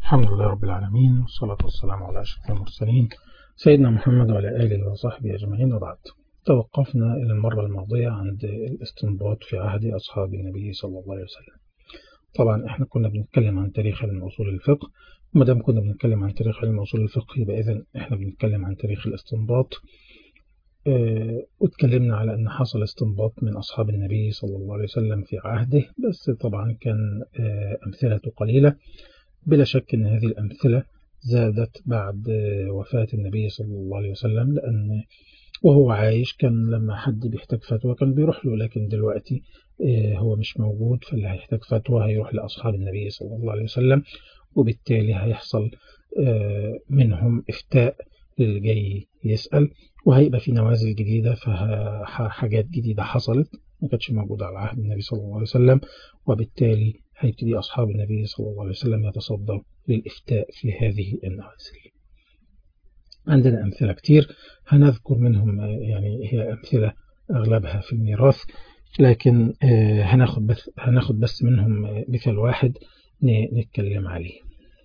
الحمد لله رب العالمين، والصلاة والسلام على أشرف المرسلين سيدنا محمد وعلى آله وصحبه أجمعين، وبعد. توقفنا إلى المرة الماضية عند الاستنباط في عهد أصحاب النبي صلى الله عليه وسلم. طبعا احنا كنا بنتكلم عن تاريخ علم أصول الفقه، وما دام كنا بنتكلم عن تاريخ علم أصول الفقه يبقى إذن احنا بنتكلم عن تاريخ الاستنباط. واتكلمنا على أن حصل استنباط من أصحاب النبي صلى الله عليه وسلم في عهده، بس طبعا كان أمثلة قليلة. بلا شك أن هذه الأمثلة زادت بعد وفاة النبي صلى الله عليه وسلم، لأن وهو عايش كان لما حد بيحتاج فتوى كان بيروح له، لكن دلوقتي هو مش موجود، فاللي هيحتاج فتوى هيروح لأصحاب النبي صلى الله عليه وسلم، وبالتالي هيحصل منهم إفتاء للي جاي يسأل، وهيبقى في نوازل جديدة، فحاجات جديدة حصلت ما كانتش موجودة على عهد النبي صلى الله عليه وسلم، وبالتالي هيبتدي أصحاب النبي صلى الله عليه وسلم يتصدوا للإفتاء في هذه النوازل. عندنا أمثلة كتير هنذكر منهم، يعني هي أمثلة أغلبها في الميراث، لكن هناخد بس منهم مثال واحد نتكلم عليه.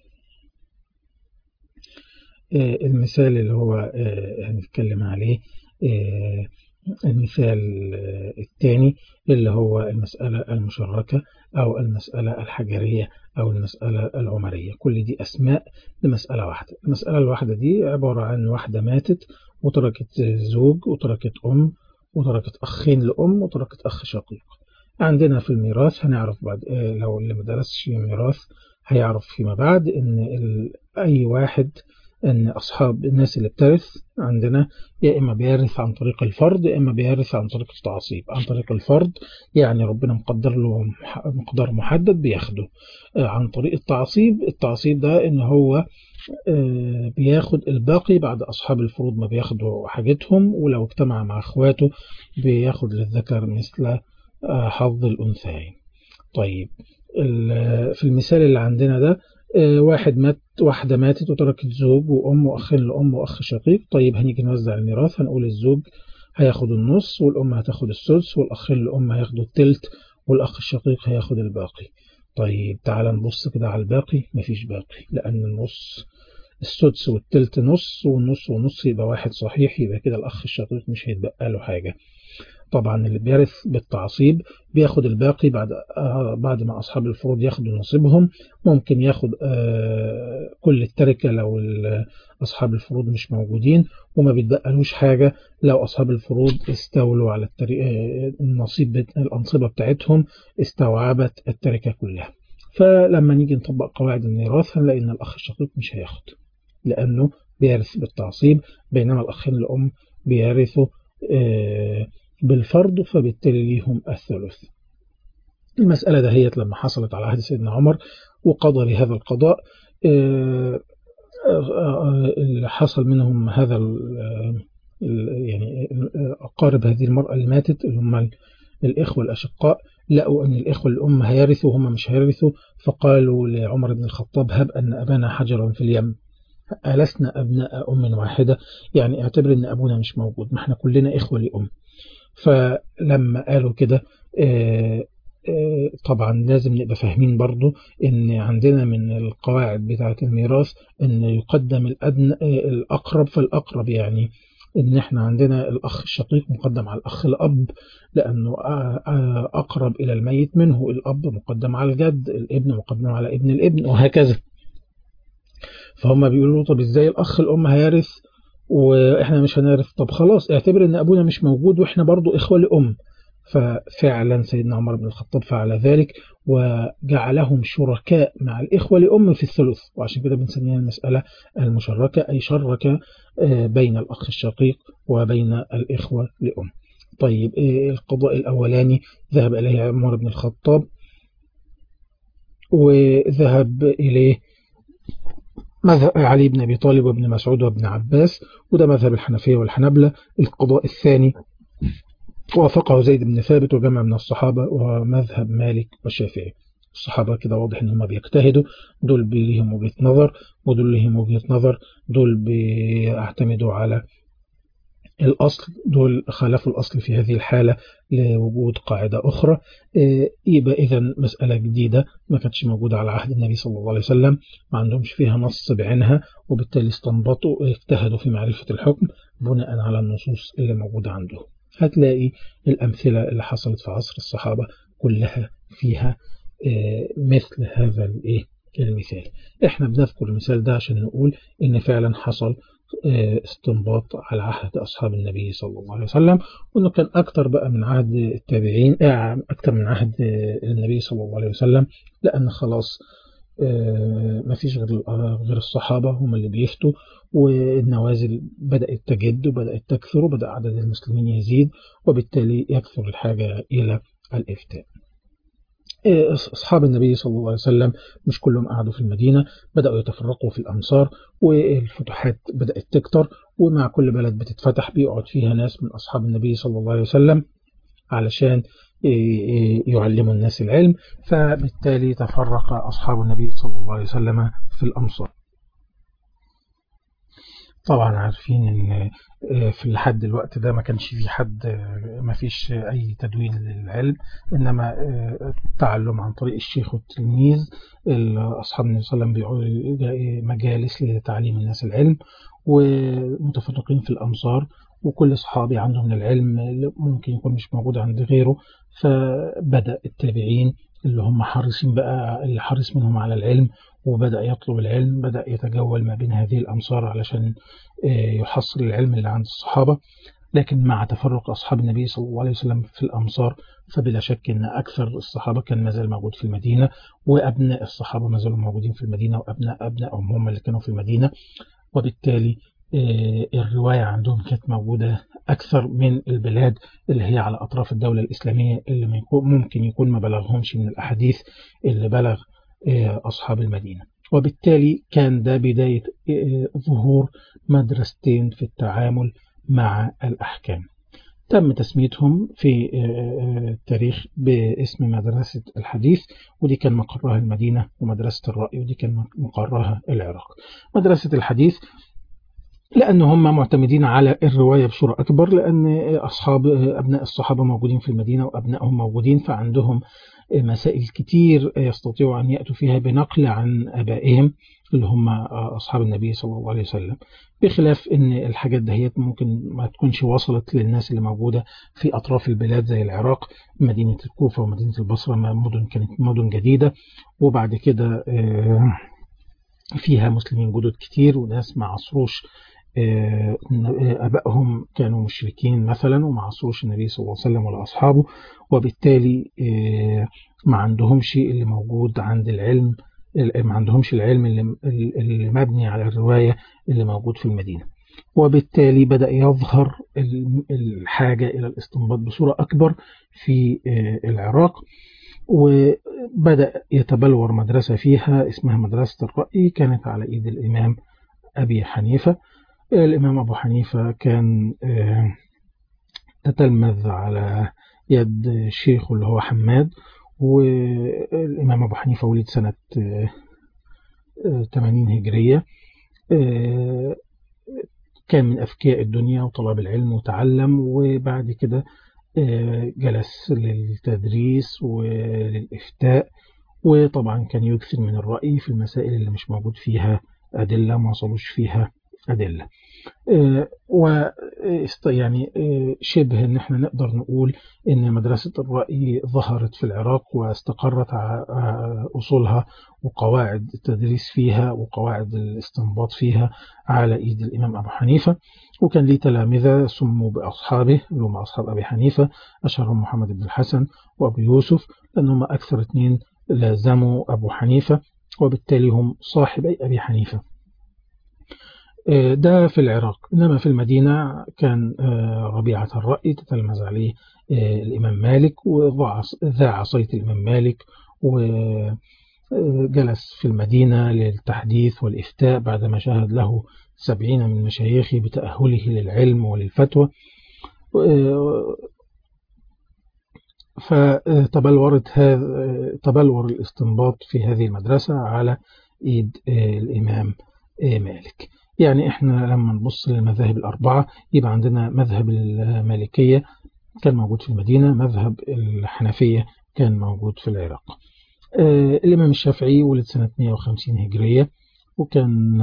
المثال اللي هو هنتكلم عليه المثال الثاني اللي هو المسألة المشركة أو المسألة الحجرية أو المسألة العمرية. كل دي أسماء لمسألة واحدة. المسألة الواحدة دي عبارة عن واحدة ماتت وتركت زوج وتركت أم وتركت أخين لأم وتركت أخ شقيق. عندنا في الميراث هنعرف بعد، لو اللي مدرسش ميراث هيعرف فيما بعد إن أي واحد، أن أصحاب الناس اللي بترث عندنا يا إما بيرث عن طريق الفرض يا إما بيرث عن طريق التعصيب. عن طريق الفرض يعني ربنا مقدر له مقدار محدد بياخده. عن طريق التعصيب ده إن هو بياخد الباقي بعد أصحاب الفروض ما بياخدوا حاجتهم، ولو اجتمع مع أخواته بياخد للذكر مثل حظ الأنثيين. طيب في المثال اللي عندنا ده واحدة ماتت وتركت زوج وأم وأخين لأم وأخ شقيق. طيب هنيجي نوزع الميراث، هنقول الزوج هياخد النص والأم هتاخد السدس والأخين لأم هياخدوا التلت والأخ الشقيق هياخد الباقي. طيب تعال نبص كده على الباقي، مفيش باقي، لأن النص السدس والتلت نص والنص ونص يبقى واحد صحيح، يبقى كده الأخ الشقيق مش هيتبقى له حاجة. طبعا اللي بيرث بالتعصيب بياخد الباقي بعد ما أصحاب الفروض ياخدوا نصيبهم. ممكن ياخد كل التركة لو أصحاب الفروض مش موجودين، وما بيتبقالوش حاجة لو أصحاب الفروض استولوا على الأنصبة بتاعتهم استوعبت التركة كلها. فلما نيجي نطبق قواعد الميراث هنلاقي إن الأخ الشقيق مش هياخد، لأنه بيرث بالتعصيب، بينما الأخين الأم بيرثوا بالفرض، فبالتالي ليهم الثلث. المسألة دهيت لما حصلت على عهد سيدنا عمر وقضى بهذا القضاء، اللي حصل منهم هذا يعني أقارب هذه المرأة اللي ماتت اللي هم الإخوة الأشقاء لقوا أن الإخوة الأم هيرثوا وهم مش هيرثوا، فقالوا لعمر بن الخطاب هب أن أبانا حجرا في اليم، ألسنا أبناء أم واحدة، يعني اعتبر أن أبونا مش موجود، ما احنا كلنا إخوة لأم. فلما قالوا كده طبعا لازم نبقى فاهمين برضو ان عندنا من القواعد بتاعة الميراث ان يقدم الأدنى الأقرب فالأقرب، يعني ان احنا عندنا الأخ الشقيق مقدم على الأخ الأب لأنه أقرب إلى الميت منه، الأب مقدم على الجد، الابن مقدم على ابن الابن، وهكذا. فهم بيقولوا طب ازاي الأخ الأم هيرث واحنا مش هنعرف؟ طب خلاص اعتبر ان ابونا مش موجود واحنا برضو اخوة لأم. ففعلا سيدنا عمر بن الخطاب فعل ذلك وجعلهم شركاء مع الإخوة لأم في الثلث، وعشان كده بنسميها المسألة المشركة، أي شرك بين الأخ الشقيق وبين الإخوة لأم. طيب القضاء الأولاني ذهب إليه عمر بن الخطاب وذهب إليه مذهب علي بن أبي طالب وابن مسعود وابن عباس، وده مذهب الحنفية والحنبلة. القضاء الثاني وافقه زيد بن ثابت وجمع من الصحابة ومذهب مالك والشافعي. الصحابة كده واضح ان هم بيجتهدوا، دول ليهم وجهة نظر ودول ليهم وجهة نظر، دول بيعتمدوا على الأصل، دول خالفوا الأصل في هذه الحالة لوجود قاعدة أخرى. يبقى إذن مسألة جديدة ما كانتش موجودة على عهد النبي صلى الله عليه وسلم، ما عندهمش فيها نص بعينها، وبالتالي استنبطوا اجتهدوا في معرفة الحكم بناء على النصوص اللي موجودة عندهم. هتلاقي الأمثلة اللي حصلت في عصر الصحابة كلها فيها مثل هذا المثال. احنا بنذكر المثال ده عشان نقول ان فعلا حصل استنباط على عهد أصحاب النبي صلى الله عليه وسلم، وأنه كان أكتر بقى من عهد التابعين، أكتر من عهد النبي صلى الله عليه وسلم، لأن خلاص ما فيش غير الصحابة هم اللي بيفتوا، والنوازل بدأت تجد وبدأت تكثر وبدأ عدد المسلمين يزيد، وبالتالي يكثر الحاجة إلى الإفتاء. أصحاب النبي صلى الله عليه وسلم مش كلهم قعدوا في المدينة، بدأوا يتفرقوا في الأمصار، والفتوحات بدأت تكتر، ومع كل بلد بتتفتح بيقعد فيها ناس من أصحاب النبي صلى الله عليه وسلم علشان يعلموا الناس العلم، فبالتالي تفرق أصحاب النبي صلى الله عليه وسلم في الأمصار. طبعا عارفين ان في لحد الوقت ده ما كانش في حد، ما فيش اي تدوين للعلم، انما التعلم عن طريق الشيخ والتلميذ. اصحاب النبي صلى الله عليه وسلم بيقعدوا مجالس لتعليم الناس العلم، ومتفرقين في الامصار، وكل صحابي عنده من العلم ممكن يكون مش موجود عند غيره. فبدأ التابعين اللي هم حريصين بقى، اللي حريص منهم على العلم وبدأ يطلب العلم، بدأ يتجول ما بين هذه الأمصار علشان يحصل العلم اللي عند الصحابة. لكن مع تفرق أصحاب النبي صلى الله عليه وسلم في الأمصار، فبلا شك أن أكثر الصحابة كان مازال موجود في المدينة، وأبناء الصحابة ما زالوا موجودين في المدينة، وأبنائهم هم اللي كانوا في المدينة، وبالتالي الرواية عندهم كانت موجودة أكثر من البلاد اللي هي على أطراف الدولة الإسلامية، اللي ممكن يكون ما بلغهمش من الأحاديث اللي بلغ أصحاب المدينة. وبالتالي كان ده بداية ظهور مدرستين في التعامل مع الأحكام، تم تسميتهم في التاريخ باسم مدرسة الحديث، ودي كان مقرها المدينة، ومدرسة الرأي ودي كان مقرها العراق. مدرسة الحديث لأن هم معتمدين على الرواية بصورة أكبر، لأن أبناء الصحابة موجودين في المدينة وأبنائهم موجودين، فعندهم مسائل كتير يستطيعوا أن يأتوا فيها بنقل عن أبائهم اللي هم أصحاب النبي صلى الله عليه وسلم، بخلاف أن الحاجات دهيت ممكن ما تكونش وصلت للناس اللي موجودة في أطراف البلاد زي العراق. مدينة الكوفة ومدينة البصرة مدن كانت مدن جديدة، وبعد كده فيها مسلمين جدد كتير، وناس ما عصروش أبائهم كانوا مشركين مثلا، وما عصروش النبي صلى الله عليه وسلم ولا أصحابه، وبالتالي ما عندهمش اللي موجود عند العلم، ما عندهمش العلم اللي مبني على الرواية اللي موجود في المدينة. وبالتالي بدأ يظهر الحاجة إلى الاستنباط بصورة أكبر في العراق، وبدأ يتبلور مدرسة فيها اسمها مدرسة الرأي، كانت على إيد الإمام أبي حنيفة. الإمام أبو حنيفة كان تتلمذ على يد شيخه اللي هو حماد، والإمام أبو حنيفة ولد سنة 80 هجرية. كان من أذكياء الدنيا وطلب العلم وتعلم، وبعد كده جلس للتدريس وللإفتاء، وطبعا كان يكثر من الرأي في المسائل اللي مش موجود فيها أدلة، ما وصلوش فيها أدلة. يعني شبه ان احنا نقدر نقول ان مدرسة الرأي ظهرت في العراق واستقرت أصولها وقواعد التدريس فيها وقواعد الاستنباط فيها على ايد الامام ابو حنيفة، وكان ليه تلامذة سموا باصحابه اللي هم اصحاب ابي حنيفة، اشهرهم محمد بن الحسن وابو يوسف، لانهم اكثر اثنين لازموا ابو حنيفة، وبالتالي هم صاحبي ابي حنيفة. ده في العراق. إنما في المدينة كان ربيعة الرأي تتلمذ عليه الإمام مالك، وذاع عصاية الإمام مالك، وجلس في المدينة للتحديث والإفتاء بعدما شاهد له 70 من مشايخه بتأهله للعلم وللفتوى. تبلور الاستنباط في هذه المدرسة على إيد الإمام مالك. يعني إحنا لما نبص للمذاهب الأربعة يبقى عندنا مذهب المالكية كان موجود في المدينة، مذهب الحنفية كان موجود في العراق. الإمام الشافعي ولد سنة 150 هجرية، وكان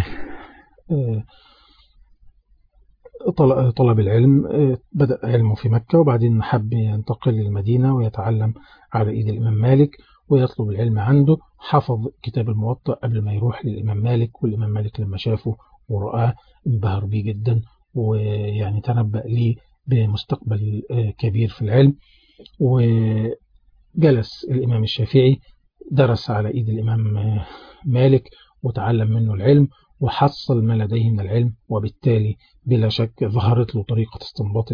طلب العلم، بدأ علمه في مكة وبعدين حب ينتقل للمدينة ويتعلم على إيد الإمام مالك ويطلب العلم عنده. حفظ كتاب الموطأ قبل ما يروح للإمام مالك، والإمام مالك لما شافه ورآه انبهر بيه جدا، ويعني تنبأ ليه بمستقبل كبير في العلم. وجلس الإمام الشافعي درس على إيد الإمام مالك وتعلم منه العلم وحصل ما لديه من العلم، وبالتالي بلا شك ظهرت له طريقة استنباط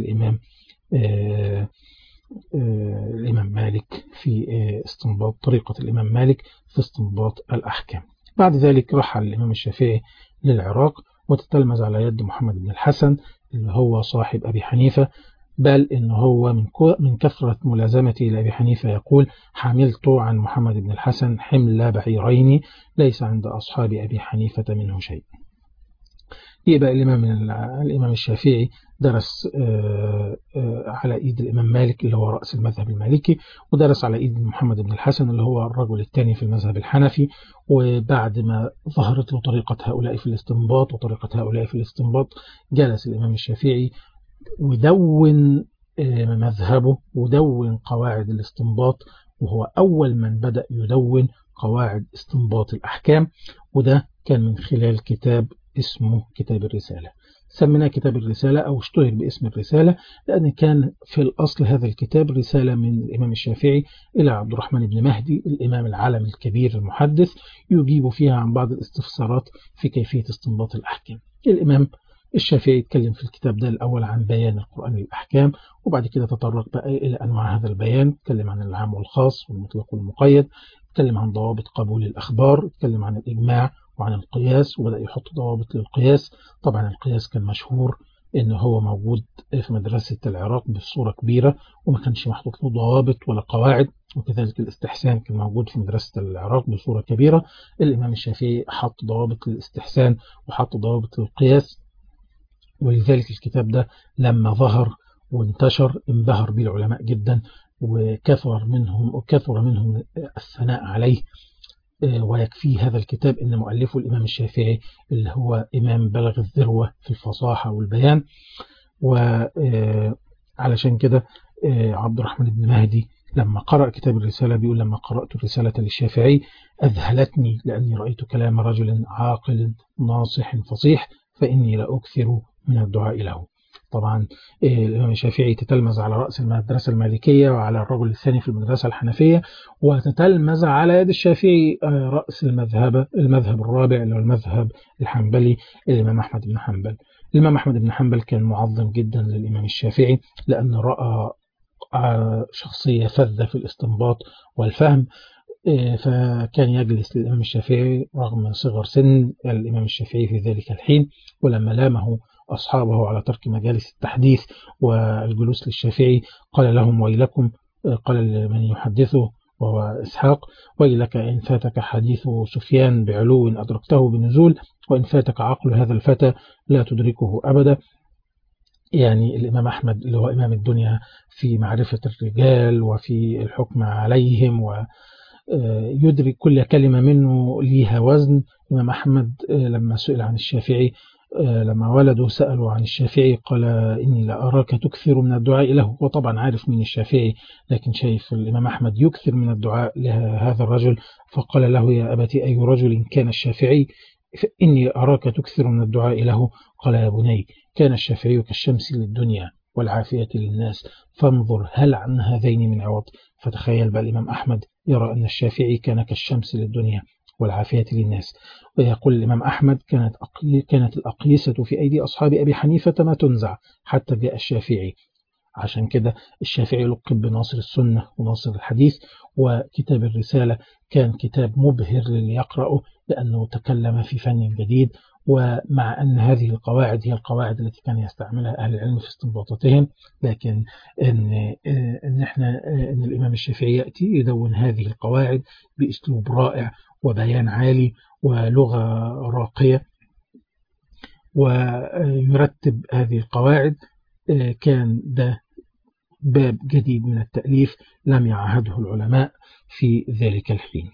الإمام مالك في استنباط طريقة الإمام مالك في استنباط الأحكام. بعد ذلك رحل الإمام الشافعي للعراق وتتلمذ على يد محمد بن الحسن اللي هو صاحب أبي حنيفة، بل إن هو من كثرة ملازمته لأبي حنيفة يقول: حملت عن محمد بن الحسن حمل بعيرين ليس عند أصحاب أبي حنيفة منه شيء. يبقى الإمام الشافعي درس على إيد الإمام مالك اللي هو رأس المذهب المالكي، ودرس على إيد محمد بن الحسن اللي هو الرجل الثاني في المذهب الحنفي. وبعد ما ظهرت له طريقة هؤلاء في الاستنباط وطريقة هؤلاء في الاستنباط، جلس الإمام الشافعي ودون مذهبه ودون قواعد الاستنباط، وهو أول من بدأ يدون قواعد استنباط الأحكام، وده كان من خلال كتاب اسمه كتاب الرسالة. سميناه كتاب الرسالة أو اشتهر باسم الرسالة لأن كان في الأصل هذا الكتاب رسالة من الإمام الشافعي إلى عبد الرحمن بن مهدي الإمام العالم الكبير المحدث، يجيب فيها عن بعض الاستفسارات في كيفية استنباط الأحكام. الإمام الشافعي يتكلم في الكتاب ده الأول عن بيان القرآن للأحكام، وبعد كده تطرق بقى إلى أنواع هذا البيان، يتكلم عن العام والخاص والمطلق والمقيد، يتكلم عن ضوابط قبول الأخبار، يتكلم عن الإجماع وعن القياس، وبدأ يحط ضوابط للقياس. طبعا القياس كان مشهور إن هو موجود في مدرسة العراق بصورة كبيرة وما كانش محطوط له ضوابط ولا قواعد، وكذلك الاستحسان كان موجود في مدرسة العراق بصورة كبيرة. الإمام الشافعي حط ضوابط للاستحسان وحط ضوابط للقياس، ولذلك الكتاب ده لما ظهر وانتشر انبهر به العلماء جدا، وكثر منهم الثناء عليه. ويكفي هذا الكتاب أن مؤلفه الإمام الشافعي اللي هو إمام بلغ الذروة في الفصاحة والبيان. وعلشان كده عبد الرحمن بن مهدي لما قرأ كتاب الرسالة بيقول: لما قرأت الرسالة للشافعي أذهلتني لأني رأيت كلام رجل عاقل ناصح فصيح، فإني لأكثر من الدعاء له. طبعا الإمام الشافعي تتلمذ على رأس المدرسة المالكية وعلى الرجل الثاني في المدرسة الحنفية، وتتلمذ على يد الشافعي رأس المذهب الرابع اللي هو المذهب الحنبلي الإمام أحمد بن حنبل. الإمام أحمد بن حنبل كان معظم جدا للإمام الشافعي لأنه رأى شخصية فذة في الاستنباط والفهم، فكان يجلس للإمام الشافعي رغم صغر سن الإمام الشافعي في ذلك الحين. ولما لامه أصحابه على ترك مجالس التحديث والجلوس للشافعي قال لهم: ويلكم، قال لمن يحدثه وهو إسحاق: ويلك إن فاتك حديث سفيان بعلو أدركته بنزول، وإن فاتك عقل هذا الفتى لا تدركه أبدا. يعني الإمام أحمد اللي هو إمام الدنيا في معرفة الرجال وفي الحكم عليهم ويدرك كل كلمة منه ليها وزن. الإمام أحمد لما سئل عن الشافعي لما ولده سألوا عن الشافعي قال: إني لا أراك تكثر من الدعاء له. وطبعا عارف من الشافعي، لكن شايف الإمام أحمد يكثر من الدعاء لهذا الرجل، فقال له: يا أبتي أي رجل كان الشافعي؟ إني أراك تكثر من الدعاء له. قال: يا بني، كان الشافعي كالشمس للدنيا والعافية للناس، فانظر هل عن هذين من عوض. فتخيل بقى الإمام أحمد يرى أن الشافعي كان كالشمس للدنيا والعافية للناس. ويقول الإمام أحمد: كانت الأقيسة في أيدي أصحاب أبي حنيفة ما تنزع حتى جاء الشافعي. عشان كده الشافعي لقب بناصر السنة وناصر الحديث. وكتاب الرسالة كان كتاب مبهر للي يقرأه لأنه تكلم في فن جديد، ومع أن هذه القواعد هي القواعد التي كان يستعملها أهل العلم في استنباطاتهم، لكن إن الإمام الشافعي يأتي يدون هذه القواعد بأسلوب رائع وبيان عالي ولغة راقية، ويرتب هذه القواعد. كان ده باب جديد من التأليف لم يعهده العلماء في ذلك الحين.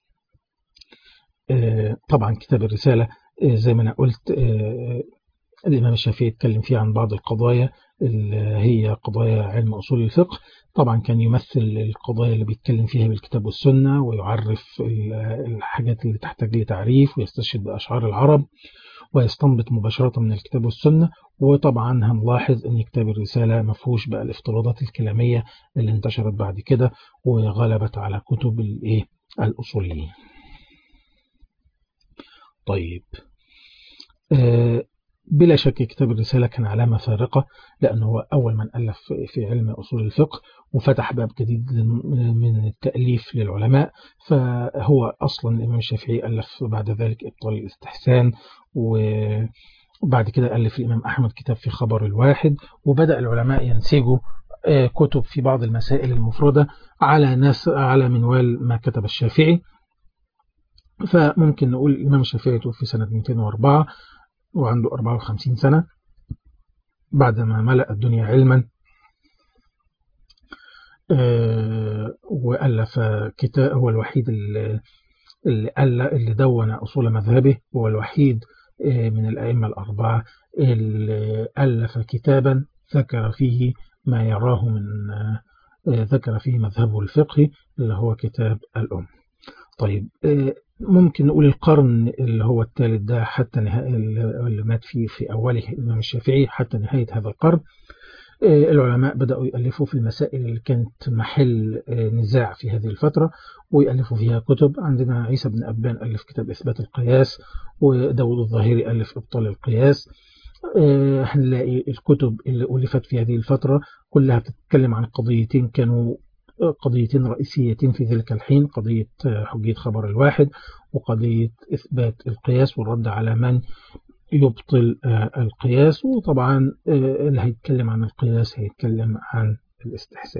طبعا كتاب الرسالة زي ما أنا قلت الإمام الشافعي اتكلم فيه عن بعض القضايا اللي هي قضايا علم أصول الفقه. طبعا كان يمثل القضايا اللي بيتكلم فيها بالكتاب والسنة، ويعرف الحاجات اللي تحتاج لتعريف، ويستشهد بأشعار العرب، ويستنبط مباشرة من الكتاب والسنة. وطبعا هنلاحظ أن كتاب الرسالة مفهوش بقى الافتراضات الكلامية اللي انتشرت بعد كده وغلبت على كتب الأصوليين. طيب، بلا شك كتاب الرسالة كان علامة فارقة، لأنه هو أول من ألف في علم أصول الفقه، وفتح باب جديد من التأليف للعلماء. فهو أصلا الإمام الشافعي ألف بعد ذلك إبطال الاستحسان، وبعد كده ألف الإمام أحمد كتاب في خبر الواحد، وبدأ العلماء ينسجوا كتب في بعض المسائل المفردة على منوال ما كتب الشافعي. فممكن نقول الإمام الشافعي توفي سنة 204 وعنده 54 سنة بعدما ملأ الدنيا علما، وألف كتاب. هو الوحيد اللي دون أصول مذهبه، هو الوحيد من الأئمة الأربعة اللي ألف كتابا ذكر فيه ما يراه ذكر فيه مذهبه الفقهي، اللي هو كتاب الأم. طيب، ممكن نقول القرن اللي هو الثالث ده حتى نهاية، اللي مات فيه في أوله الإمام الشافعي حتى نهاية هذا القرن، العلماء بدأوا يألفوا في المسائل اللي كانت محل نزاع في هذه الفترة، ويألفوا فيها كتب. عندنا عيسى بن أبان ألف كتاب إثبات القياس، وداود الظاهري ألف إبطال القياس. هنلاقي الكتب اللي ألفت في هذه الفترة كلها بتتكلم عن قضيتين كانوا قضيتين رئيسيتين في ذلك الحين: قضية حجية خبر الواحد، وقضية إثبات القياس والرد على من يبطل القياس. وطبعا اللي هيتكلم عن القياس هيتكلم عن الاستحسان.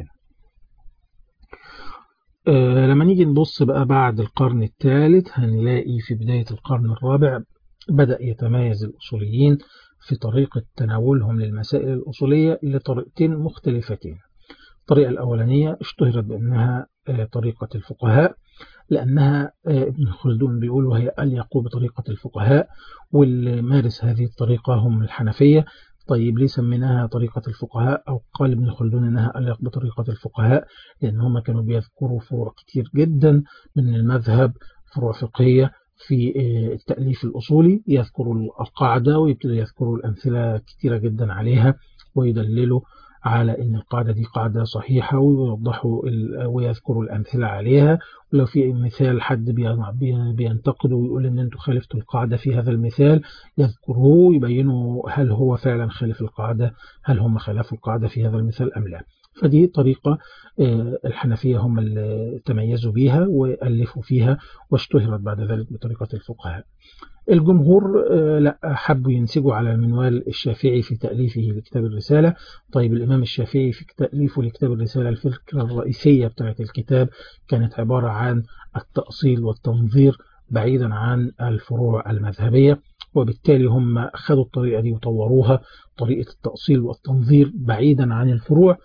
لما نيجي نبص بقى بعد القرن الثالث، هنلاقي في بداية القرن الرابع بدأ يتميز الأصوليين في طريقة تناولهم للمسائل الأصولية لطريقتين مختلفتين. الطريقة الأولانية اشتهرت بأنها طريقة الفقهاء، لأنها ابن خلدون بيقول وهي أليق بطريقة الفقهاء، واللي مارس هذه الطريقة هم الحنفية. طيب، ليه سميناها طريقة الفقهاء؟ أو قال ابن خلدون أنها أليق بطريقة الفقهاء لأن هم كانوا بيذكروا فروع كتير جدا من المذهب، فروع فقهية في التأليف الأصولي. يذكروا القاعدة ويبتدوا يذكروا الأمثلة كتيرة جدا عليها، ويدللوا على أن القاعدة دي قاعدة صحيحة، ويوضحوا ويذكروا الأمثلة عليها. ولو في مثال حد بينتقده ويقول أن أنتوا خالفتوا القاعدة في هذا المثال، يذكروه ويبينوا هل هو فعلا خالف القاعدة، هل هم خالفوا القاعدة في هذا المثال أم لا. فدي طريقة الحنفية هم اللي تميزوا بيها وألفوا فيها، واشتهرت بعد ذلك بطريقة الفقهاء. الجمهور لا، حبوا ينسجوا على المنوال الشافعي في تأليفه لكتاب الرسالة. طيب، الإمام الشافعي في تأليفه لكتاب الرسالة الفكرة الرئيسية بتاعة الكتاب كانت عبارة عن التأصيل والتنظير بعيدا عن الفروع المذهبية، وبالتالي هم خدوا الطريقة دي وطوروها، طريقة التأصيل والتنظير بعيدا عن الفروع.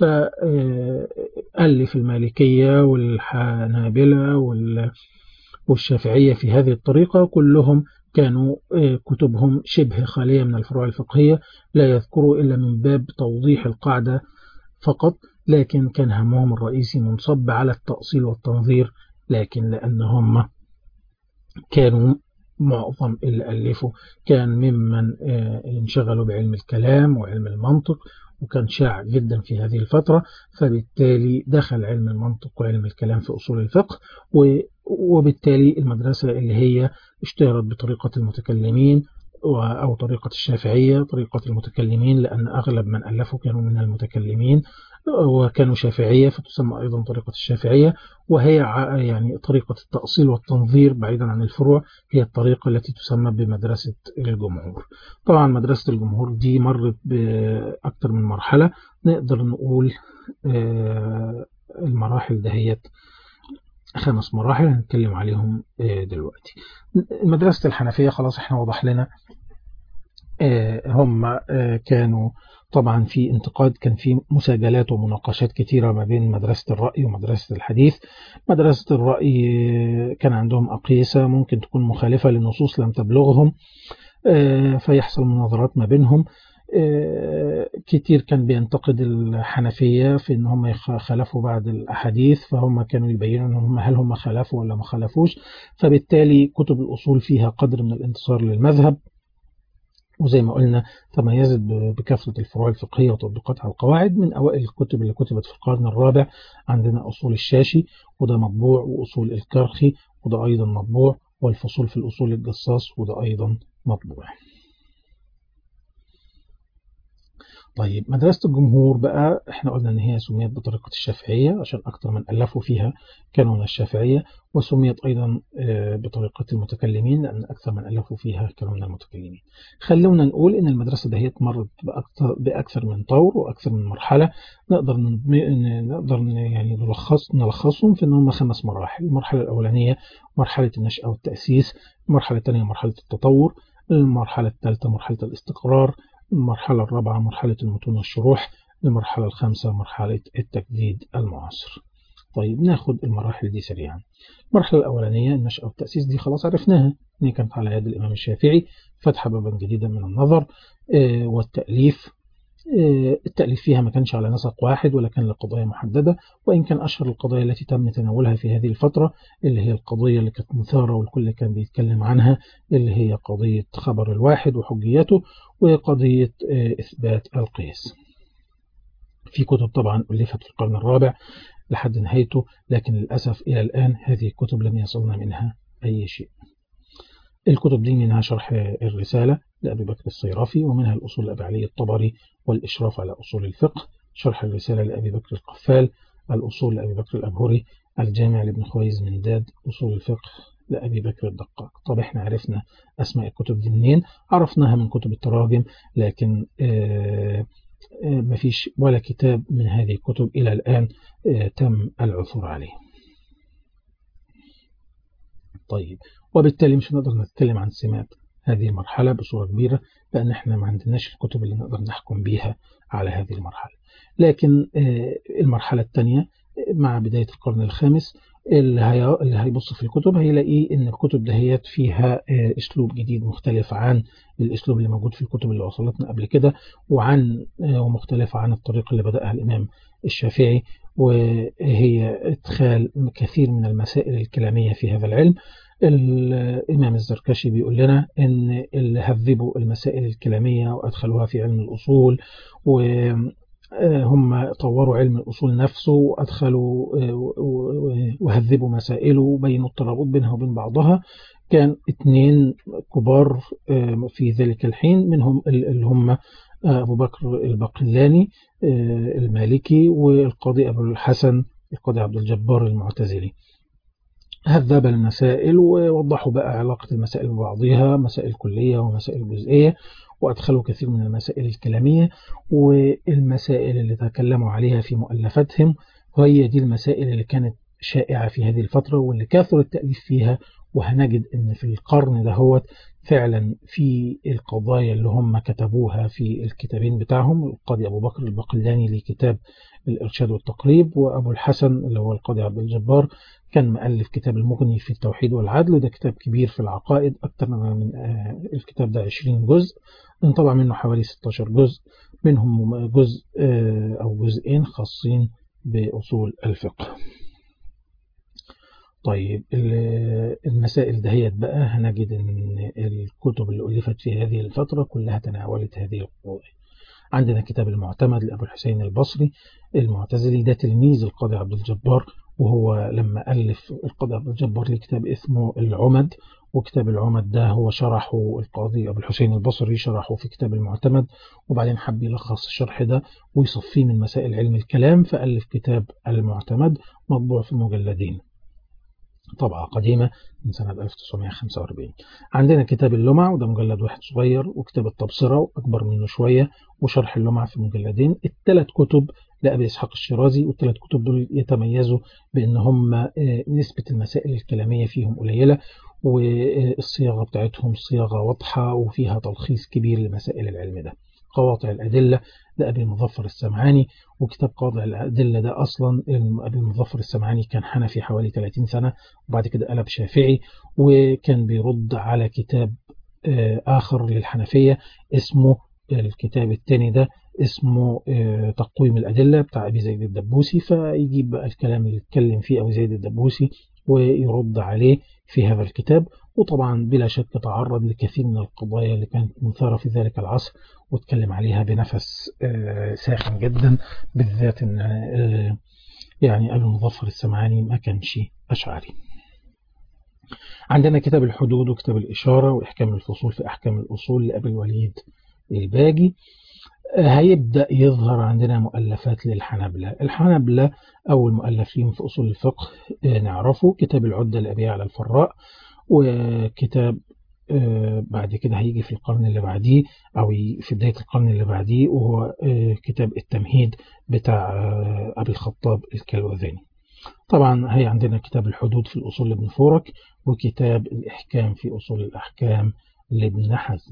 فألف المالكية والحنابلة والشافعية في هذه الطريقة كلهم كانوا كتبهم شبه خالية من الفروع الفقهية، لا يذكروا إلا من باب توضيح القاعدة فقط، لكن كان همهم الرئيسي منصب على التأصيل والتنظير. لكن لأنهم كانوا معظم اللي ألفوا كان ممن انشغلوا بعلم الكلام وعلم المنطق، وكان شائع جدا في هذه الفترة، فبالتالي دخل علم المنطق وعلم الكلام في أصول الفقه. وبالتالي المدرسة اللي هي اشتهرت بطريقة المتكلمين أو طريقة الشافعية، طريقة المتكلمين، لأن أغلب من ألفوا كانوا من المتكلمين وكانوا شافعية، فتسمى أيضا طريقة الشافعية. وهي يعني طريقة التأصيل والتنظير بعيدا عن الفروع، هي الطريقة التي تسمى بمدرسة الجمهور. طبعا مدرسة الجمهور دي مرت بأكثر من مرحلة، نقدر نقول المراحل دهيت 5 مراحل هنتكلم عليهم دلوقتي. مدرسة الحنفية خلاص احنا وضح لنا هم كانوا طبعا في انتقاد، كان في مساجلات ومناقشات كتيرة ما بين مدرسة الرأي ومدرسة الحديث. مدرسة الرأي كان عندهم أقيسة ممكن تكون مخالفة للنصوص لم تبلغهم، فيحصل مناظرات ما بينهم. كتير كان بينتقد الحنفية في ان هم خالفوا بعض الأحاديث، فهم كانوا يبينوا ان هم هل هم خالفوا ولا ما خالفوش. فبالتالي كتب الأصول فيها قدر من الانتصار للمذهب، وزي ما قلنا تميزت بكثرة الفروع الفقهية وتطبيقاتها على القواعد. من أوائل الكتب اللي كتبت في القرن الرابع عندنا أصول الشاشي، وده مطبوع، وأصول الكرخي، وده أيضا مطبوع، والفصول في الأصول الجصاص، وده أيضا مطبوع. طيب مدرسة الجمهور بقى احنا قلنا ان هي سميت بطريقة الشافعية عشان اكتر من ألفوا فيها كانوا من الشافعية، وسميت ايضا بطريقة المتكلمين لان اكثر من ألفوا فيها كانوا من المتكلمين. خلونا نقول ان المدرسة دهيت مرت بأكثر من طور واكثر من مرحلة. نقدر يعني نلخصهم في ان هم 5 مراحل. المرحلة الاولانية مرحلة النشأة والتأسيس، المرحلة الثانية مرحلة التطور، المرحلة الثالثة مرحلة الاستقرار، المرحلة الرابعة مرحلة المتون والشروح، المرحلة الخامسة مرحلة التجديد المعاصر. طيب ناخد المراحل دي سريعا. المرحلة الأولانية النشأة والتأسيس دي خلاص عرفناها، دي كانت على يد الإمام الشافعي، فتح بابا جديدا من النظر والتأليف. التأليف فيها ما كانش على نسق واحد ولا كان لقضايا محددة، وإن كان أشهر القضايا التي تم تناولها في هذه الفترة اللي هي القضية اللي كانت مثارة والكل كان بيتكلم عنها، اللي هي قضية خبر الواحد وحجيته، وقضية إثبات القياس. في كتب طبعا ألفت في القرن الرابع لحد نهايته، لكن للأسف إلى الآن هذه الكتب لم يصلنا منها أي شيء. الكتب دي منها شرح الرسالة لأبي بكر الصيرافي، ومنها الأصول لأبي علي الطبري والإشراف على أصول الفقه، شرح الرسالة لأبي بكر القفال، الأصول لأبي بكر الأبهري، الجامع لابن خويز منداد، أصول الفقه لأبي بكر الدقاق. طب احنا عرفنا أسماء الكتب دي منين؟ عرفناها من كتب التراجم، لكن مفيش ولا كتاب من هذه الكتب إلى الآن تم العثور عليه. طيب وبالتالي مش هنقدر نتكلم عن سمات هذه المرحلة بصورة كبيرة، لأن احنا ما عندناش الكتب اللي نقدر نحكم بيها على هذه المرحلة. لكن المرحلة الثانية مع بداية القرن الخامس اللي هيبص في الكتب هيلاقي ان الكتب دهيت فيها اسلوب جديد مختلف عن الاسلوب اللي موجود في الكتب اللي وصلتنا قبل كده، ومختلفة عن الطريقة اللي بدأها الإمام الشافعي، وهي ادخال كثير من المسائل الكلامية في هذا العلم. الإمام الزركشي بيقول لنا ان اللي هذبوا المسائل الكلامية وأدخلوها في علم الأصول، هم طوروا علم الأصول نفسه وأدخلوا وهذبوا مسائله وبينوا الترابط بينها وبين بعضها. كان 2 كبار في ذلك الحين، منهم اللي هم أبو بكر الباقلاني المالكي، والقاضي أبو الحسن القاضي عبد الجبار المعتزلي. هذب المسائل ووضحوا بقى علاقة المسائل ببعضها، مسائل كلية ومسائل جزئية، وأدخلوا كثير من المسائل الكلامية والمسائل اللي تكلموا عليها في مؤلفاتهم، وهي دي المسائل اللي كانت شائعة في هذه الفترة واللي كثر التأليف فيها. وهنجد أن في القرن دهوت فعلا في القضايا اللي هم كتبوها في الكتابين بتاعهم. القاضي أبو بكر الباقلاني ليه كتاب الإرشاد والتقريب، وأبو الحسن اللي هو القاضي عبد الجبار كان مؤلف كتاب المغني في التوحيد والعدل، وده كتاب كبير في العقائد، أكثر من الكتاب ده 20 جزء، انطبع منه حوالي 16 جزء، منهم جزء أو جزئين خاصين بأصول الفقه. طيب المسائل دهيت بقى هنجد أن الكتب اللي ألفت في هذه الفترة كلها تناولت هذه القضايا. عندنا كتاب المعتمد لأبو الحسين البصري المعتزلي، ده تلميذ القاضي عبد الجبار، وهو لما ألف القاضي عبد الجبار ليه كتاب اسمه العمد، وكتاب العمد ده هو شرحه القاضي أبو الحسين البصري شرحه في كتاب المعتمد، وبعدين حب يلخص الشرح ده ويصفيه من مسائل علم الكلام، فألف كتاب المعتمد مطبوع في مجلدين، طبعة قديمة من سنة 1945. عندنا كتاب اللمع، وده مجلد واحد صغير، وكتاب التبصرة وأكبر منه شوية، وشرح اللمع في مجلدين. ال3 كتب لأبي إسحاق الشيرازي، وال3 كتب دول يتميزوا بأن هم نسبة المسائل الكلامية فيهم قليلة، والصياغة بتاعتهم صياغة واضحة وفيها تلخيص كبير لمسائل العلم ده. قواطع الأدلة لأبي المظفر السمعاني، وكتاب قواطع الأدلة ده أصلا أبي المظفر السمعاني كان حنفي حوالي 30 سنة وبعد كده قلب شافعي، وكان بيرد على كتاب آخر للحنفية اسمه الكتاب الثاني ده اسمه تقويم الأدلة بتاع أبي زيد الدبوسي، فيجيب بقى الكلام اللي اتكلم فيه أبي زيد الدبوسي ويرد عليه في هذا الكتاب. وطبعا بلا شك تعرض لكثير من القضايا اللي كانت مثارة في ذلك العصر واتكلم عليها بنفس ساخن جدا، بالذات ان يعني أبي المظفر السمعاني ما كانش أشعري. عندنا كتاب الحدود وكتاب الإشارة وإحكام الفصول في أحكام الأصول لأبي الوليد الباجي. هيبدأ يظهر عندنا مؤلفات للحنبلة. الحنبلة أول مؤلف لهم في أصول الفقه نعرفه كتاب العدة لأبي على الفراء، وكتاب بعد كده هيجي في القرن اللي بعديه أو في بداية القرن اللي بعديه وهو كتاب التمهيد بتاع أبي الخطاب الكلوذاني. طبعا هي عندنا كتاب الحدود في الأصول لابن فورك وكتاب الإحكام في أصول الأحكام لابن حزم.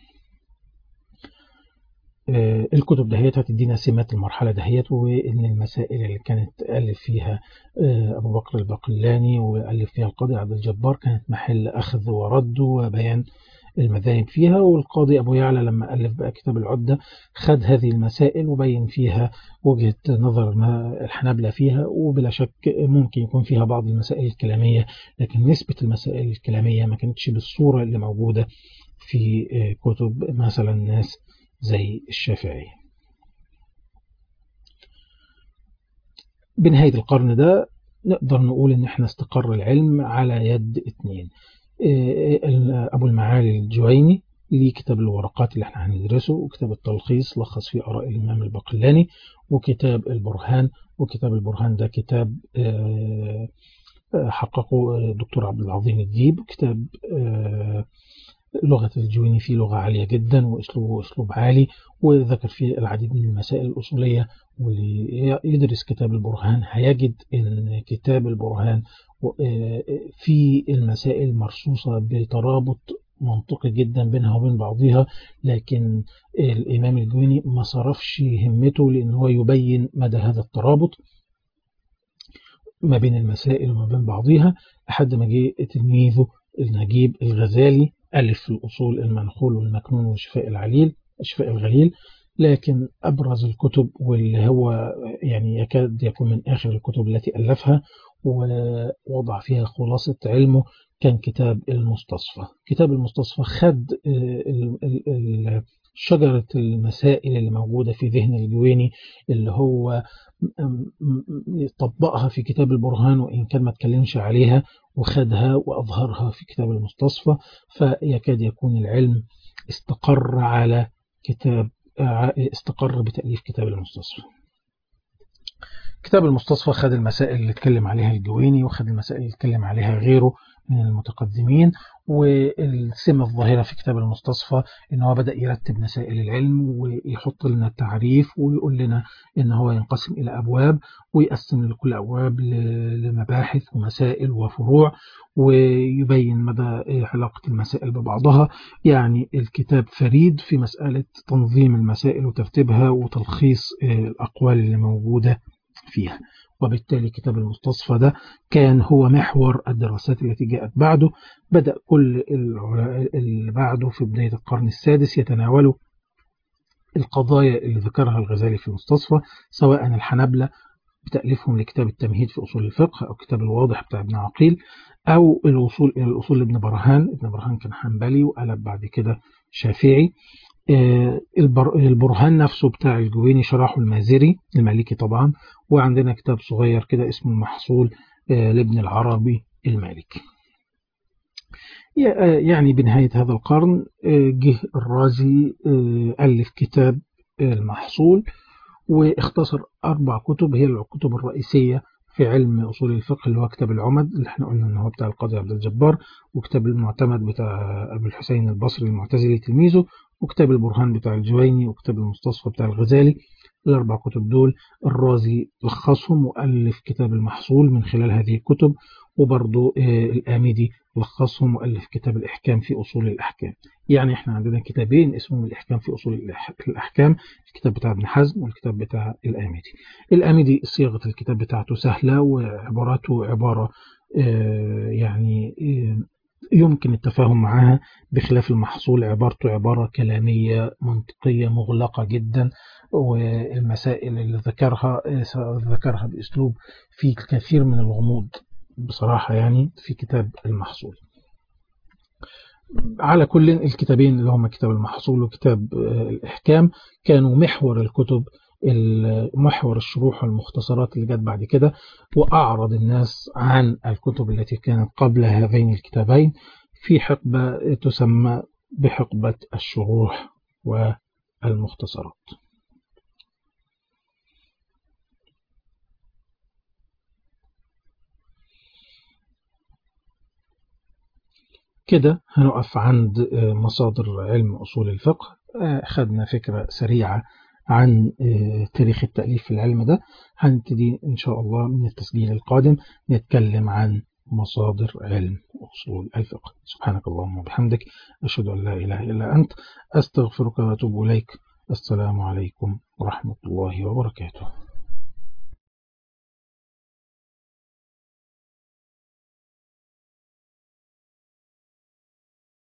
الكتب دهيت هتدينا سمات المرحلة دهيت، وإن المسائل اللي كانت ألف فيها أبو بكر الباقلاني وألف فيها القاضي عبد الجبار كانت محل أخذ ورد وبيان المذاهب فيها. والقاضي أبو يعلى لما ألف بقى كتاب العدة خد هذه المسائل وبين فيها وجهة نظر الحنابلة فيها، وبلا شك ممكن يكون فيها بعض المسائل الكلامية، لكن نسبة المسائل الكلامية ما كانتش بالصورة اللي موجودة في كتب مثلا ناس زي الشافعي. بنهاية القرن ده نقدر نقول إن احنا استقر العلم على يد اتنين. أبو المعالي الجويني ليه كتاب الورقات اللي احنا هندرسه، وكتاب التلخيص لخص فيه آراء الإمام الباقلاني، وكتاب البرهان. وكتاب البرهان ده كتاب حققه الدكتور عبد العظيم الديب. كتاب لغة الجويني فيه لغة عالية جدا وأسلوبه أسلوب عالي، وذكر فيه العديد من المسائل الأصولية. واللي يدرس كتاب البرهان هيجد أن كتاب البرهان في المسائل مرصوصة بترابط منطقي جدا بينها وبين بعضها، لكن الإمام الجويني ما صرفش همته لأن هو يبين مدى هذا الترابط ما بين المسائل وما بين بعضها، لحد ما جه تلميذه النجيب الغزالي ألف في الأصول المنخول والمكنون وشفاء الغليل. لكن أبرز الكتب واللي هو يعني يكاد يكون من آخر الكتب التي ألفها ووضع فيها خلاصة علمه كان كتاب المستصفى. كتاب المستصفى خد شجرة المسائل اللي موجودة في ذهن الجويني اللي هو طبقها في كتاب البرهان وإن كان ما تكلمش عليها، وخدها وأظهرها في كتاب المستصفى. فيكاد يكون العلم استقر بتأليف كتاب المستصفى. كتاب المستصفى خد المسائل اللي اتكلم عليها الجويني وخد المسائل اللي اتكلم عليها غيره من المتقدمين. والسمة الظاهرة في كتاب المستصفى إن هو بدأ يرتب مسائل العلم ويحط لنا التعريف ويقول لنا إن هو ينقسم إلى أبواب ويقسم لكل أبواب لمباحث ومسائل وفروع، ويبين مدى علاقة المسائل ببعضها. يعني الكتاب فريد في مسألة تنظيم المسائل وترتيبها وتلخيص الأقوال اللي موجودة فيها. وبالتالي كتاب المستصفى ده كان هو محور الدراسات التي جاءت بعده. بدأ كل اللي بعده في بداية القرن السادس يتناولوا القضايا اللي ذكرها الغزالي في المستصفى، سواء الحنبلة بتأليفهم لكتاب التمهيد في أصول الفقه أو كتاب الواضح بتاع ابن عقيل أو الوصول إلى الأصول لابن برهان. ابن برهان كان حنبلي وقلب بعد كده شافعي. البرهان نفسه بتاع الجويني شرحه المازري المالكي طبعا. وعندنا كتاب صغير كده اسمه المحصول لابن العربي المالكي. يعني بنهاية هذا القرن جه الرازي ألف كتاب المحصول واختصر 4 كتب هي الكتب الرئيسية في علم أصول الفقه، اللي هو كتاب العمد اللي احنا قلنا ان هو بتاع القاضي عبد الجبار، وكتاب المعتمد بتاع أبو الحسين البصري المعتزلي تلميذه، وكتاب البرهان بتاع الجويني، وكتاب المستصفى بتاع الغزالي. ال4 كتب دول الرازي لخصهم وألف كتاب المحصول من خلال هذه الكتب. وبرضو الآمدي لخصهم مؤلف كتاب الإحكام في أصول الأحكام. يعني احنا عندنا كتابين اسمهم الإحكام في أصول الأحكام، الكتاب بتاع ابن حزم والكتاب بتاع الآمدي. الآمدي صيغة الكتاب بتاعته سهلة وعباراته عبارة يعني يمكن التفاهم معها، بخلاف المحصول عبارته عبارة كلامية منطقية مغلقة جدا، والمسائل اللي ذكرها بأسلوب فيه الكثير من الغموض بصراحة يعني في كتاب المحصول. على كل الكتابين اللي هم كتاب المحصول وكتاب الإحكام كانوا محور الكتب، محور الشروح والمختصرات اللي جت بعد كده، وأعرض الناس عن الكتب التي كانت قبل هذين الكتابين في حقبة تسمى بحقبة الشروح والمختصرات. كده هنقف عند مصادر علم أصول الفقه. خدنا فكرة سريعة عن تاريخ التأليف في العلم ده. هنبتدي إن شاء الله من التسجيل القادم نتكلم عن مصادر علم أصول الفقه. سبحانك اللهم وبحمدك، أشهد أن لا إله إلا أنت، أستغفرك وأتوب إليك. السلام عليكم ورحمة الله وبركاته.